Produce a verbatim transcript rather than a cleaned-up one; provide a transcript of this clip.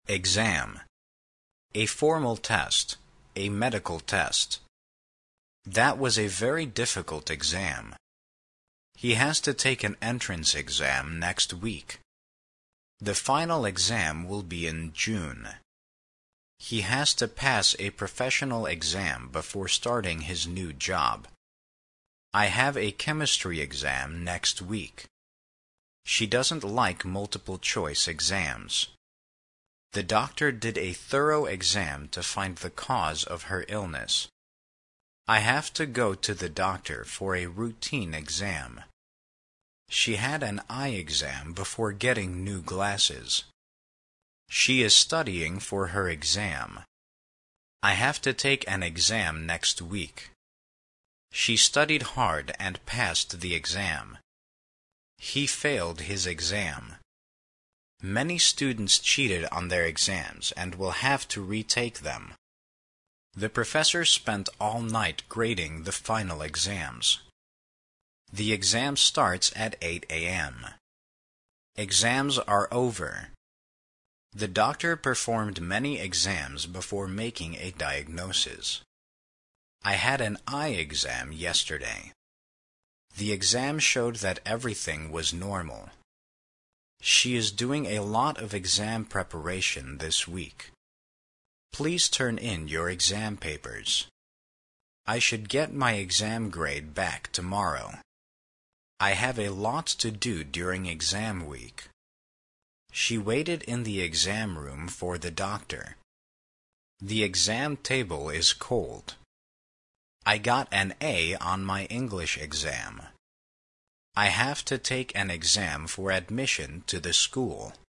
Exam. A formal test, a medical test. That was a very difficult exam. He has to take an entrance exam next week. The final exam will be in June. He has to pass a professional exam before starting his new job. I have a chemistry exam next week. She doesn't like multiple choice exams. The doctor did a thorough exam to find the cause of her illness. I have to go to the doctor for a routine exam. She had an eye exam before getting new glasses. She is studying for her exam. I have to take an exam next week. She studied hard and passed the exam. He failed his exam. Many students cheated on their exams and will have to retake them. The professor spent all night grading the final exams. The exam starts at eight a m Exams are over. The doctor performed many exams before making a diagnosis. I had an eye exam yesterday. The exam showed that everything was normal. She is doing a lot of exam preparation this week. Please turn in your exam papers. I should get my exam grade back tomorrow. I have a lot to do during exam week. She waited in the exam room for the doctor. The exam table is cold. I got an A on my English exam. I have to take an exam for admission to the school.